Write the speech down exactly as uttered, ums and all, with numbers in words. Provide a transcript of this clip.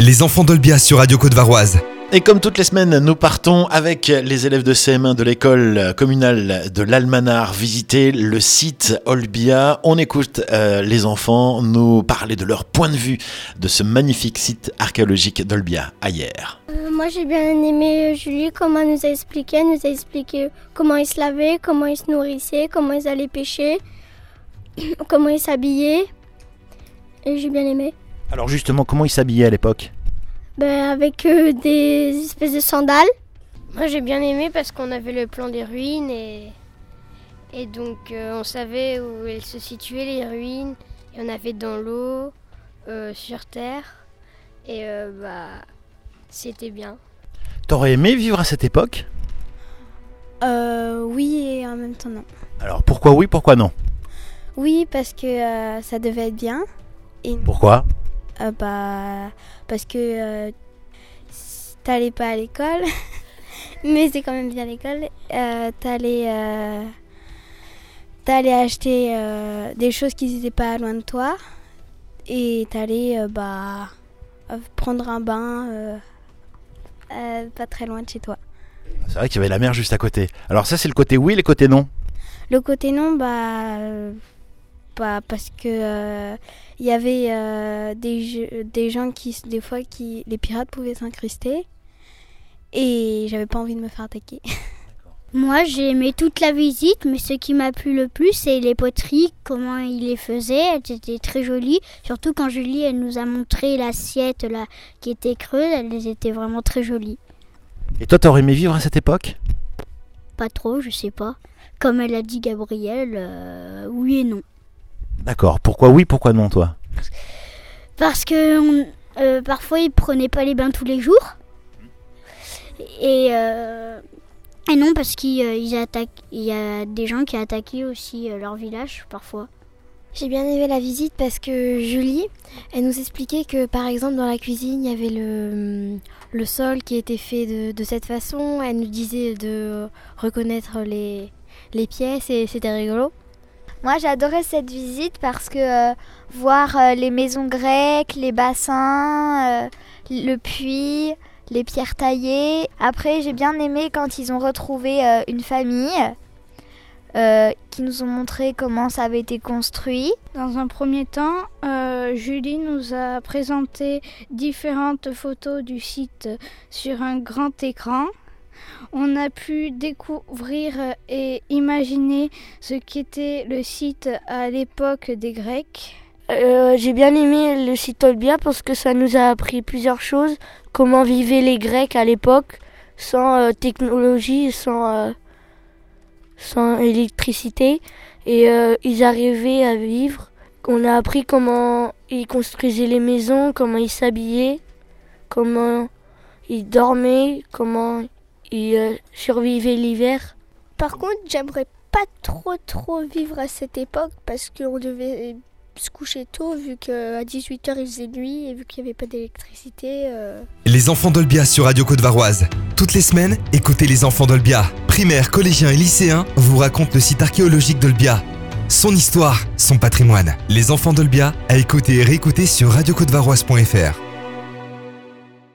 Les enfants d'Olbia sur Radio Côte-Varoise. Et comme toutes les semaines, nous partons avec les élèves de C M un de l'école communale de l'Almanar visiter le site Olbia. On écoute euh, les enfants nous parler de leur point de vue de ce magnifique site archéologique d'Olbia, Ayer. Euh, moi j'ai bien aimé Julie, comment elle nous a expliqué. Elle nous a expliqué comment ils se lavaient, comment ils se nourrissaient, comment ils allaient pêcher, comment ils s'habillaient. Et j'ai bien aimé. Alors justement, comment ils s'habillaient à l'époque ? Ben, avec euh, des espèces de sandales. Moi j'ai bien aimé parce qu'on avait le plan des ruines et, et donc euh, on savait où elles se situaient les ruines. Et on avait dans l'eau, euh, sur terre et euh, bah c'était bien. T'aurais aimé vivre à cette époque ? Euh, oui et en même temps non. Alors pourquoi oui, pourquoi non ? Oui parce que euh, ça devait être bien. Et Pourquoi ? euh, bah parce que euh, t'allais pas à l'école, mais c'est quand même bien l'école. Euh, t'allais euh, t'allais acheter euh, des choses qui n'étaient pas loin de toi et t'allais euh, bah prendre un bain euh, euh, pas très loin de chez toi. C'est vrai qu'il y avait la mer juste à côté. Alors ça c'est le côté oui, le côté non ? Le côté non, bah, euh, bah parce que euh, il y avait euh, des, jeux, des gens qui, des fois, qui, les pirates pouvaient s'incruster et j'avais pas envie de me faire attaquer. Moi j'ai aimé toute la visite, mais ce qui m'a plu le plus c'est les poteries, comment ils les faisaient. Elles étaient très jolies, surtout quand Julie elle nous a montré l'assiette là, qui était creuse, elles étaient vraiment très jolies. Et toi t'aurais aimé vivre à cette époque ? Pas trop, je sais pas. Comme elle a dit Gabrielle, euh, oui et non. D'accord, pourquoi oui, pourquoi non toi ? Parce que on, euh, parfois ils prenaient pas les bains tous les jours. Et, euh, et non parce qu'il y a des gens qui attaquaient aussi euh, leur village parfois. J'ai bien aimé la visite parce que Julie, elle nous expliquait que par exemple dans la cuisine, il y avait le, le sol qui était fait de, de cette façon. Elle nous disait de reconnaître les, les pièces et c'était rigolo. Moi j'ai adoré cette visite parce que euh, voir euh, les maisons grecques, les bassins, euh, le puits, les pierres taillées. Après j'ai bien aimé quand ils ont retrouvé euh, une famille. Euh, qui nous ont montré comment ça avait été construit. Dans un premier temps, euh, Julie nous a présenté différentes photos du site sur un grand écran. On a pu découvrir et imaginer ce qu'était le site à l'époque des Grecs. Euh, j'ai bien aimé le site Olbia parce que ça nous a appris plusieurs choses. Comment vivaient les Grecs à l'époque, sans euh, technologie, sans... Euh sans électricité et euh, ils arrivaient à vivre. On a appris comment ils construisaient les maisons, comment ils s'habillaient, comment ils dormaient, comment ils euh, survivaient l'hiver. Par contre, j'aimerais pas trop trop vivre à cette époque parce qu'on devait se coucher tôt vu qu'à dix-huit heures il faisait nuit et vu qu'il n'y avait pas d'électricité. Euh... Les enfants d'Olbia sur Radio Côte-Varoise. Toutes les semaines, écoutez les enfants d'Olbia. Primaires, collégiens et lycéens vous racontent le site archéologique d'Olbia. Son histoire, son patrimoine. Les enfants d'Olbia à écouter et réécouter sur radio côte varoise point f r.